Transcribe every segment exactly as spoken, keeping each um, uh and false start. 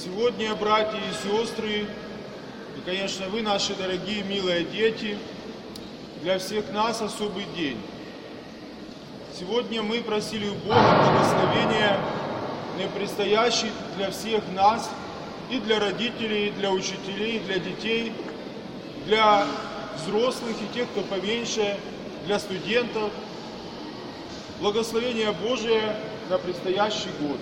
Сегодня, братья и сестры, и, конечно, вы, наши дорогие, милые дети, для всех нас особый день. Сегодня мы просили у Бога благословения на предстоящий для всех нас, и для родителей, и для учителей, и для детей, для взрослых и тех, кто поменьше, для студентов. Благословение Божие на предстоящий год.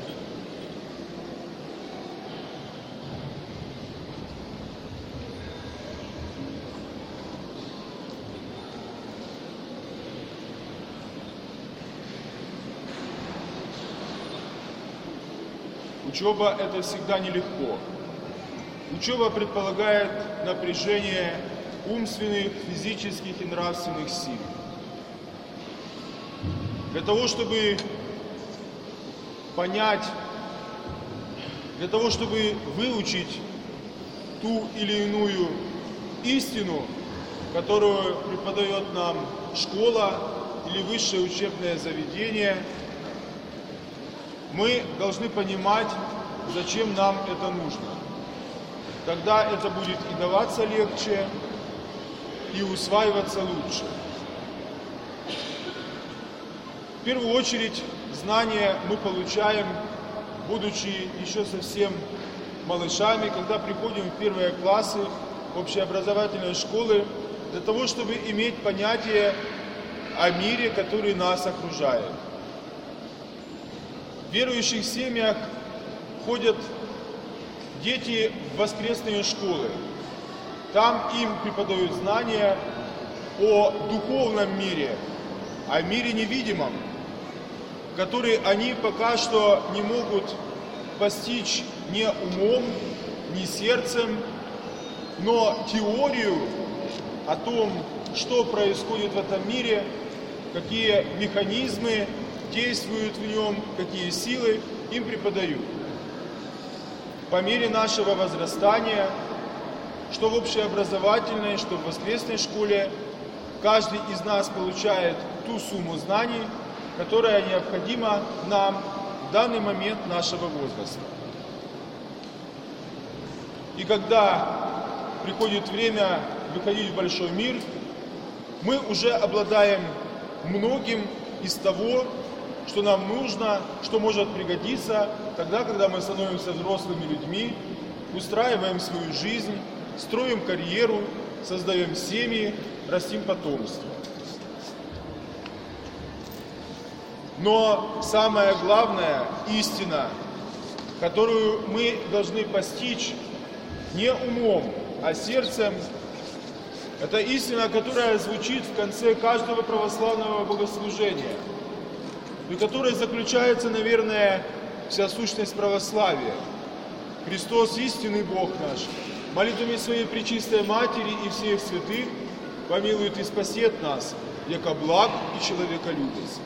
Учеба – это всегда нелегко. Учеба предполагает напряжение умственных, физических и нравственных сил. Для того, чтобы понять, для того, чтобы выучить ту или иную истину, которую преподает нам школа или высшее учебное заведение, мы должны понимать, зачем нам это нужно. Тогда это будет и даваться легче, и усваиваться лучше. В первую очередь, знания мы получаем, будучи еще совсем малышами, когда приходим в первые классы общеобразовательной школы, для того, чтобы иметь понятие о мире, который нас окружает. В верующих семьях ходят дети в воскресные школы. Там им преподают знания о духовном мире, о мире невидимом, который они пока что не могут постичь ни умом, ни сердцем, но теорию о том, что происходит в этом мире, какие механизмы действуют в нем, какие силы им преподают. По мере нашего возрастания, что в общеобразовательной, что в воскресной школе, каждый из нас получает ту сумму знаний, которая необходима нам в данный момент нашего возраста. И когда приходит время выходить в большой мир, мы уже обладаем многим из того, что нам нужно, что может пригодиться тогда, когда мы становимся взрослыми людьми, устраиваем свою жизнь, строим карьеру, создаем семьи, растим потомство. Но самая главная истина, которую мы должны постичь не умом, а сердцем, это истина, которая звучит в конце каждого православного богослужения, в которой заключается, наверное, вся сущность православия. Христос, истинный Бог наш, молитвами Своей Пречистой Матери и всех святых помилует и спасет нас, яко благ и человеколюбец.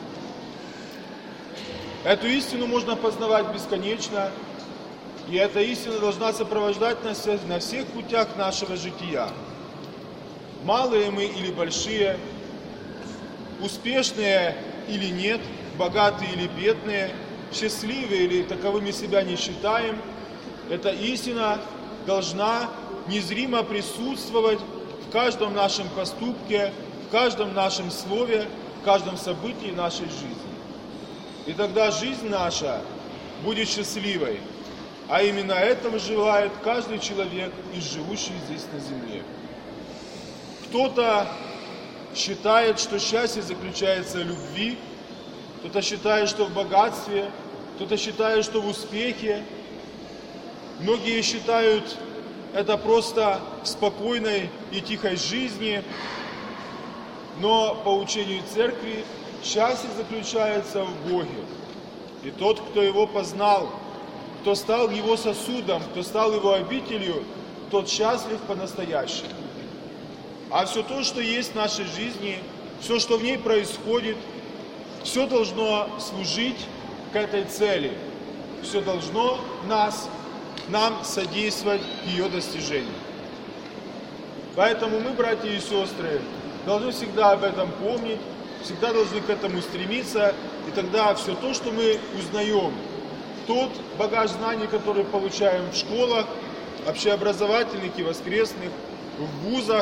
Эту истину можно познавать бесконечно, и эта истина должна сопровождать нас на всех путях нашего жития. Малые мы или большие, успешные или нет, богатые или бедные, счастливые или таковыми себя не считаем, эта истина должна незримо присутствовать в каждом нашем поступке, в каждом нашем слове, в каждом событии нашей жизни. И тогда жизнь наша будет счастливой, а именно этого желает каждый человек из живущих здесь на земле. Кто-то считает, что счастье заключается в любви, кто-то считает, что в богатстве, кто-то считает, что в успехе. Многие считают это просто в спокойной и тихой жизни, но по учению Церкви счастье заключается в Боге. И тот, кто Его познал, кто стал Его сосудом, кто стал Его обителью, тот счастлив по-настоящему. А все то, что есть в нашей жизни, все, что в ней происходит, все должно служить к этой цели. Все должно нас, нам содействовать к ее достижению. Поэтому мы, братья и сестры, должны всегда об этом помнить, всегда должны к этому стремиться, и тогда все то, что мы узнаем, тот багаж знаний, который получаем в школах, общеобразовательных и воскресных, в вузах,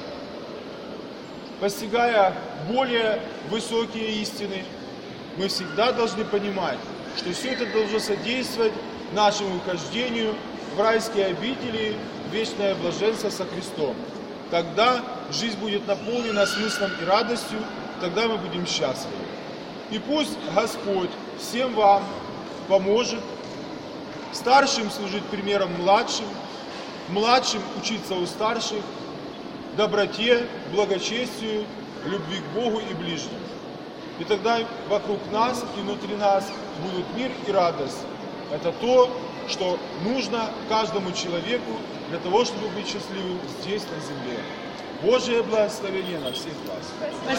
постигая более высокие истины, мы всегда должны понимать, что все это должно содействовать нашему ухождению в райские обители, в вечное блаженство со Христом. Тогда жизнь будет наполнена смыслом и радостью, тогда мы будем счастливы. И пусть Господь всем вам поможет, старшим служить примером младшим, младшим учиться у старших, доброте, благочестию, любви к Богу и ближним. И тогда вокруг нас и внутри нас будут мир и радость. Это то, что нужно каждому человеку для того, чтобы быть счастливым здесь, на земле. Божие благословение на всех вас.